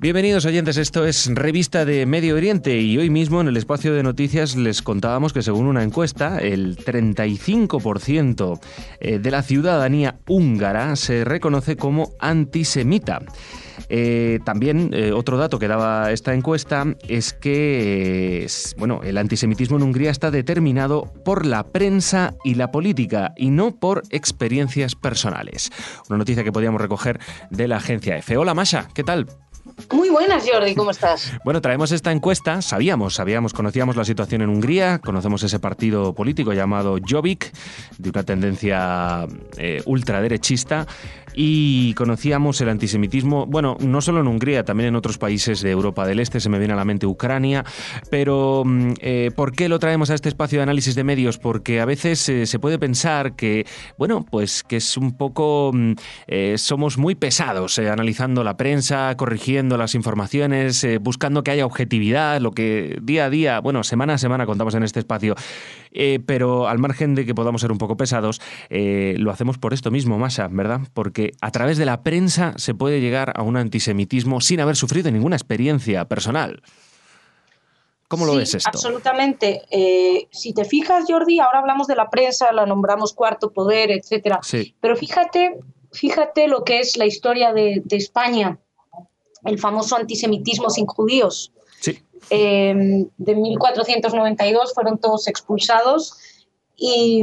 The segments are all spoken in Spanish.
Bienvenidos oyentes, esto es Revista de Medio Oriente y hoy mismo en el espacio de noticias les contábamos que según una encuesta el 35% de la ciudadanía húngara se reconoce como antisemita. También otro dato que daba esta encuesta es que el antisemitismo en Hungría está determinado por la prensa y la política y no por experiencias personales. Una noticia que podíamos recoger de la agencia EFE. Hola Masha, ¿qué tal? Muy buenas, Jordi, ¿cómo estás? Bueno, traemos esta encuesta, conocíamos la situación en Hungría, conocemos ese partido político llamado Jobbik, de una tendencia ultraderechista, y conocíamos el antisemitismo, bueno, no solo en Hungría, también en otros países de Europa del Este, se me viene a la mente Ucrania, pero ¿por qué lo traemos a este espacio de análisis de medios? Porque a veces se puede pensar que, que es un poco, somos muy pesados analizando la prensa, corrigiendo las informaciones, buscando que haya objetividad, lo que día a día, semana a semana contamos en este espacio, pero al margen de que podamos ser un poco pesados, lo hacemos por esto mismo, Masha, ¿verdad? Porque a través de la prensa se puede llegar a un antisemitismo sin haber sufrido ninguna experiencia personal. ¿Cómo lo ves esto? Absolutamente. Si te fijas, Jordi, ahora hablamos de la prensa, la nombramos cuarto poder, etcétera. Sí. Pero fíjate lo que es la historia de España, el famoso antisemitismo sin judíos. Sí. De 1492 fueron todos expulsados y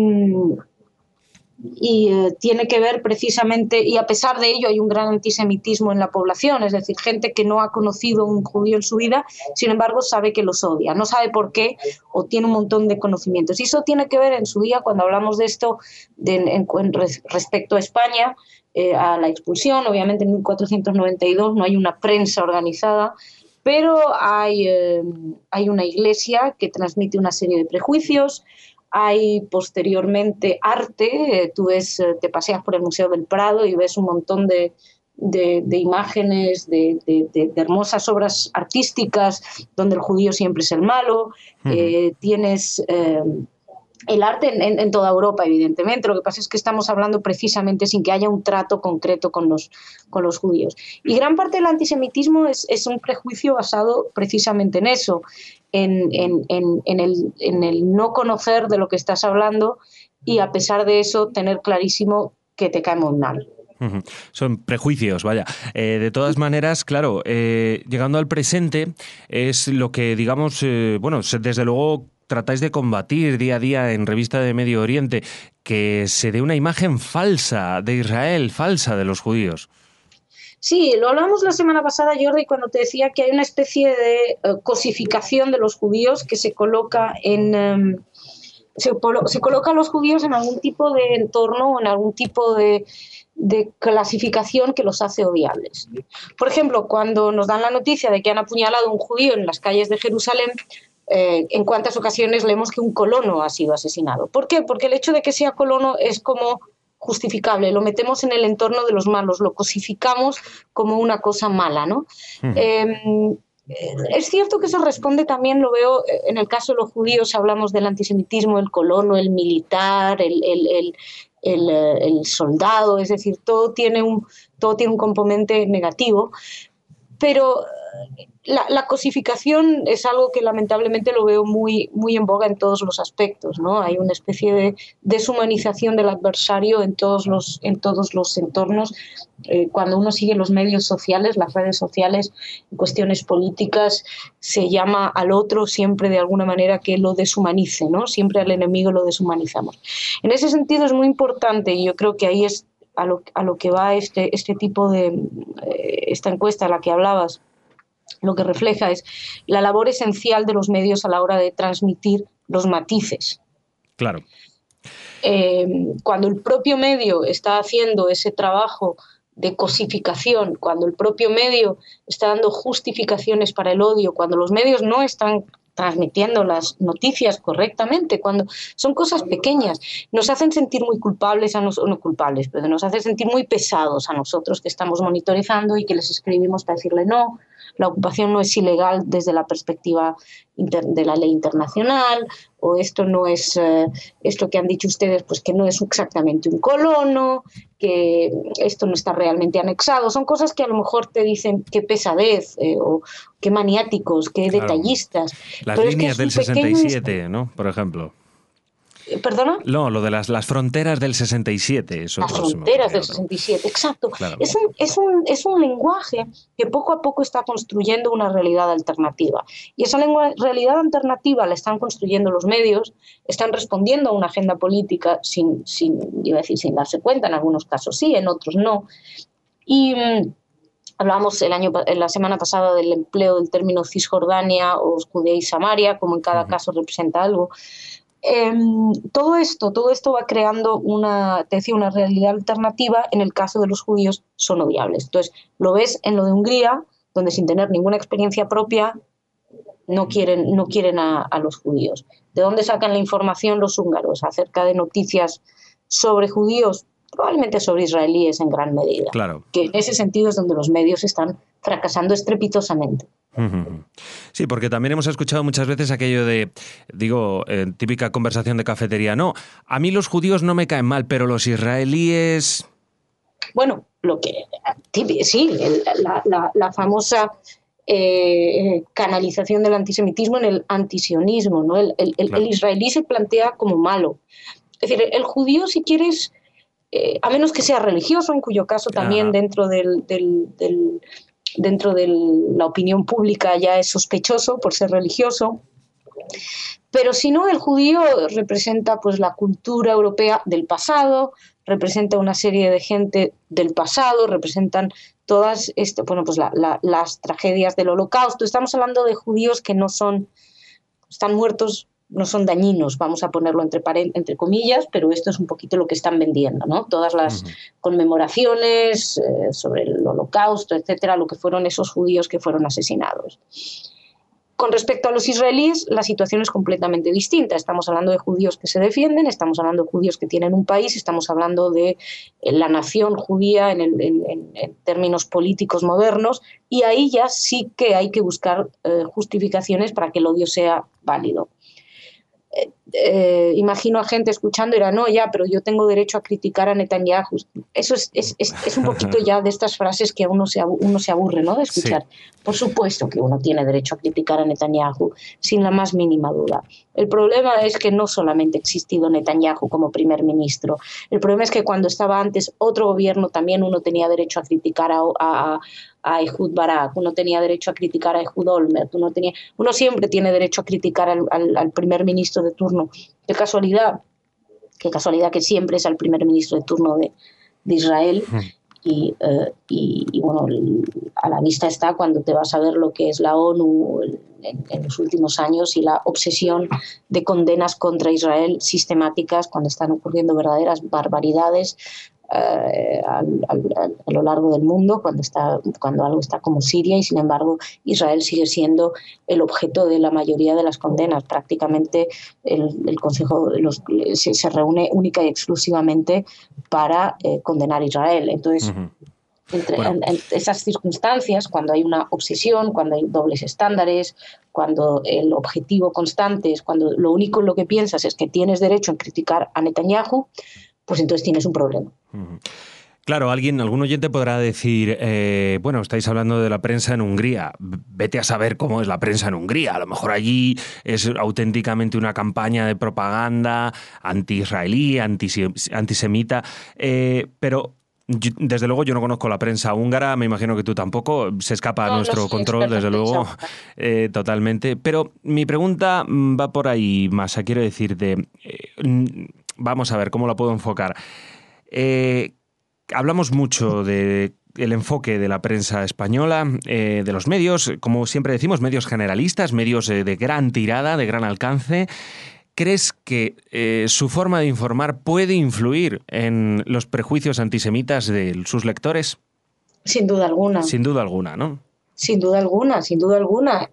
tiene que ver precisamente, y a pesar de ello hay un gran antisemitismo en la población, es decir, gente que no ha conocido un judío en su vida, sin embargo sabe que los odia, no sabe por qué o tiene un montón de conocimientos. Y eso tiene que ver en su día, cuando hablamos de esto respecto a España, a la expulsión. Obviamente en 1492 no hay una prensa organizada, pero hay una iglesia que transmite una serie de prejuicios. Hay posteriormente arte, tú te paseas por el Museo del Prado y ves un montón de imágenes, de hermosas obras artísticas donde el judío siempre es el malo. Tienes el arte en toda Europa, evidentemente. Lo que pasa es que estamos hablando precisamente sin que haya un trato concreto con los judíos. Y gran parte del antisemitismo es un prejuicio basado precisamente en eso, en el no conocer de lo que estás hablando y, a pesar de eso, tener clarísimo que te cae muy mal. Son prejuicios, vaya. De todas maneras, claro, llegando al presente es lo que, digamos, desde luego tratáis de combatir día a día en Revista de Medio Oriente, que se dé una imagen falsa de Israel, falsa de los judíos. Sí, lo hablamos la semana pasada, Jordi, cuando te decía que hay una especie de cosificación de los judíos que se coloca se coloca a los judíos en algún tipo de entorno o en algún tipo de clasificación que los hace odiables. Por ejemplo, cuando nos dan la noticia de que han apuñalado a un judío en las calles de Jerusalén, en cuántas ocasiones leemos que un colono ha sido asesinado. ¿Por qué? Porque el hecho de que sea colono es como justificable, lo metemos en el entorno de los malos, lo cosificamos como una cosa mala, ¿no? Es cierto que eso responde también, lo veo en el caso de los judíos, hablamos del antisemitismo, el colono, el militar, el soldado, es decir, todo tiene un componente negativo, pero la cosificación es algo que lamentablemente lo veo muy, muy en boga en todos los aspectos, ¿no? Hay una especie de deshumanización del adversario en todos los entornos. Cuando uno sigue los medios sociales, las redes sociales, cuestiones políticas, se llama al otro siempre de alguna manera que lo deshumanice, ¿no? Siempre al enemigo lo deshumanizamos. En ese sentido es muy importante, y yo creo que ahí es a lo que va este tipo de esta encuesta a la que hablabas. Lo que refleja es la labor esencial de los medios a la hora de transmitir los matices. Claro. Cuando el propio medio está haciendo ese trabajo de cosificación, cuando el propio medio está dando justificaciones para el odio, cuando los medios no están transmitiendo las noticias correctamente, cuando son cosas pequeñas, nos hacen sentir muy culpables no culpables, pero nos hace sentir muy pesados a nosotros que estamos monitorizando y que les escribimos para decirle no, la ocupación no es ilegal desde la perspectiva de la ley internacional, o esto no es, esto que han dicho ustedes, pues que no es exactamente un colono, que esto no está realmente anexado. Son cosas que a lo mejor te dicen qué pesadez, o qué maniáticos, qué detallistas. Las pero líneas es que del 67, ¿no? Por ejemplo. ¿Perdona? No, lo de las fronteras del 67. Eso Las fronteras del 67, exacto. Claro. Es un lenguaje que poco a poco está construyendo una realidad alternativa. Y esa realidad alternativa la están construyendo los medios, están respondiendo a una agenda política iba a decir, sin darse cuenta, en algunos casos sí, en otros no. Y hablábamos la semana pasada del empleo del término Cisjordania o Judea y Samaria, como en cada caso representa algo. Todo esto va creando una realidad alternativa. En el caso de los judíos son odiables. Entonces, lo ves en lo de Hungría, donde sin tener ninguna experiencia propia no quieren a los judíos. ¿De dónde sacan la información los húngaros acerca de noticias sobre judíos? Probablemente sobre israelíes en gran medida. Claro. Que en ese sentido es donde los medios están fracasando estrepitosamente. Sí, porque también hemos escuchado muchas veces aquello de, típica conversación de cafetería, no, a mí los judíos no me caen mal, pero los israelíes... Bueno, la famosa canalización del antisemitismo en el antisionismo, ¿no? El israelí se plantea como malo. Es decir, el judío, si quieres, a menos que sea religioso, en cuyo caso también dentro de la opinión pública ya es sospechoso por ser religioso, pero si no, el judío representa pues la cultura europea del pasado, representa una serie de gente del pasado, representan todas las tragedias del Holocausto. Estamos hablando de judíos que están muertos, no son dañinos, vamos a ponerlo entre comillas, pero esto es un poquito lo que están vendiendo, ¿no? Todas las conmemoraciones sobre el Holocausto, etcétera, lo que fueron esos judíos que fueron asesinados. Con respecto a los israelíes, la situación es completamente distinta. Estamos hablando de judíos que se defienden, estamos hablando de judíos que tienen un país, estamos hablando de la nación judía en términos políticos modernos, y ahí ya sí que hay que buscar justificaciones para que el odio sea válido. Imagino a gente escuchando y dirá, no, ya, pero yo tengo derecho a criticar a Netanyahu. Eso es un poquito ya de estas frases que uno se aburre, ¿no?, de escuchar. Sí. Por supuesto que uno tiene derecho a criticar a Netanyahu, sin la más mínima duda. El problema es que no solamente ha existido Netanyahu como primer ministro. El problema es que cuando estaba antes otro gobierno también uno tenía derecho a criticar a Ehud Barak, uno tenía derecho a criticar a Ehud Olmert, uno siempre tiene derecho a criticar al primer ministro de turno. Qué casualidad que siempre es al primer ministro de turno de Israel. Y bueno, a la vista está cuando te vas a ver lo que es la ONU en los últimos años y la obsesión de condenas contra Israel sistemáticas cuando están ocurriendo verdaderas barbaridades a lo largo del mundo, cuando algo está como Siria, y sin embargo Israel sigue siendo el objeto de la mayoría de las condenas. Prácticamente el Consejo se reúne única y exclusivamente para condenar a Israel. Entonces, en esas circunstancias, cuando hay una obsesión, cuando hay dobles estándares, cuando el objetivo constante es cuando lo único en lo que piensas es que tienes derecho a criticar a Netanyahu, pues entonces tienes un problema. Claro, algún oyente podrá decir, bueno, estáis hablando de la prensa en Hungría, vete a saber cómo es la prensa en Hungría, a lo mejor allí es auténticamente una campaña de propaganda anti-israelí, antisemita, pero desde luego yo no conozco la prensa húngara, me imagino que tú tampoco, se escapa a nuestro control, desde luego, totalmente, pero mi pregunta va por ahí, Masa, quiero decirte, vamos a ver cómo la puedo enfocar. Hablamos mucho del enfoque de la prensa española, de los medios, como siempre decimos, medios generalistas, medios de gran tirada, de gran alcance. ¿Crees que su forma de informar puede influir en los prejuicios antisemitas de sus lectores? Sin duda alguna. Sin duda alguna, ¿no? Sin duda alguna, sin duda alguna.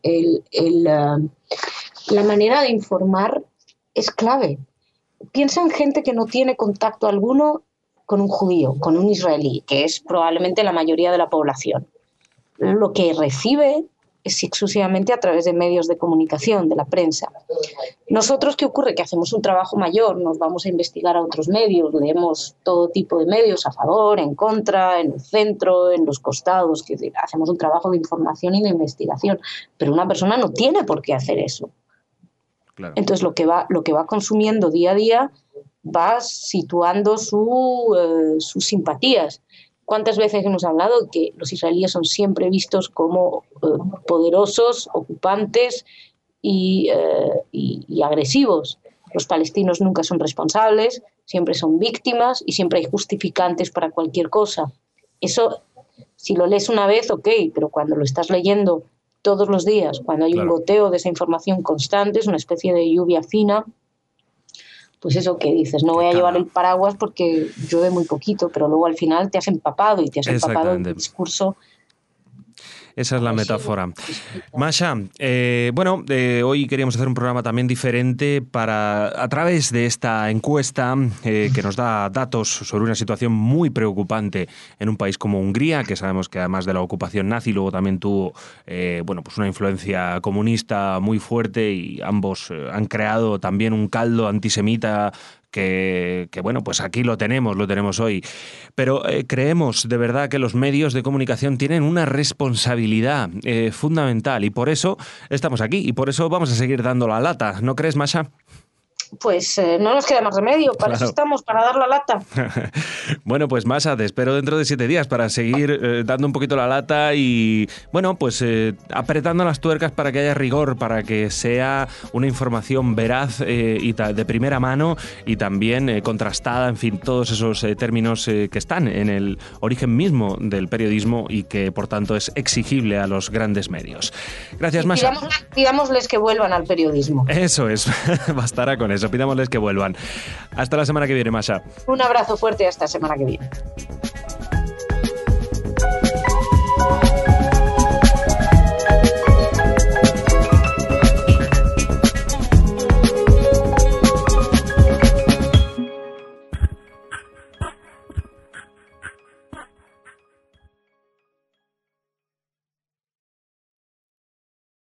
La manera de informar es clave. Piensa en gente que no tiene contacto alguno con un judío, con un israelí, que es probablemente la mayoría de la población. Lo que recibe es exclusivamente a través de medios de comunicación, de la prensa. Nosotros, ¿qué ocurre? Que hacemos un trabajo mayor, nos vamos a investigar a otros medios, leemos todo tipo de medios, a favor, en contra, en el centro, en los costados, que hacemos un trabajo de información y de investigación, pero una persona no tiene por qué hacer eso. Claro. Entonces, lo que va consumiendo día a día va situando sus simpatías. ¿Cuántas veces hemos hablado de que los israelíes son siempre vistos como poderosos, ocupantes y agresivos? Los palestinos nunca son responsables, siempre son víctimas y siempre hay justificantes para cualquier cosa. Eso, si lo lees una vez, ok, pero cuando lo estás leyendo todos los días, cuando hay un goteo de esa información constante, es una especie de lluvia fina, pues eso que dices, no voy a llevar el paraguas porque llueve muy poquito, pero luego al final te has empapado y te has empapado el discurso. Esa es la metáfora. Masha, hoy queríamos hacer un programa también diferente a través de esta encuesta que nos da datos sobre una situación muy preocupante en un país como Hungría, que sabemos que además de la ocupación nazi luego también tuvo una influencia comunista muy fuerte y ambos han creado también un caldo antisemita que pues aquí lo tenemos hoy. Pero creemos de verdad que los medios de comunicación tienen una responsabilidad fundamental y por eso estamos aquí y por eso vamos a seguir dando la lata. ¿No crees, Masha? Pues no nos queda más remedio, para eso estamos, para dar la lata. Bueno, pues Masha, te espero dentro de 7 días para seguir dando un poquito la lata y, apretando las tuercas para que haya rigor, para que sea una información veraz y de primera mano y también contrastada, en fin, todos esos términos que están en el origen mismo del periodismo y que, por tanto, es exigible a los grandes medios. Gracias, Masha. Pidámosles que vuelvan al periodismo. Eso es, bastará con eso. Pidámosles que vuelvan. Hasta la semana que viene, Masha. Un abrazo fuerte hasta la semana que viene.